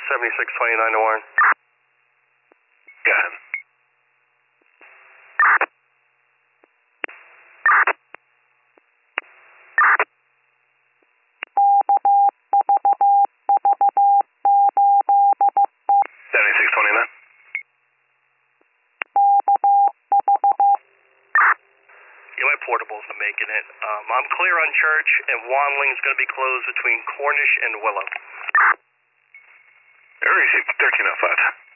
7629 to Warren. Go ahead. Yeah, my portable's not making it. I'm clear on Church, and Wanling's going to be closed between Cornish and Willow. Receive 1305.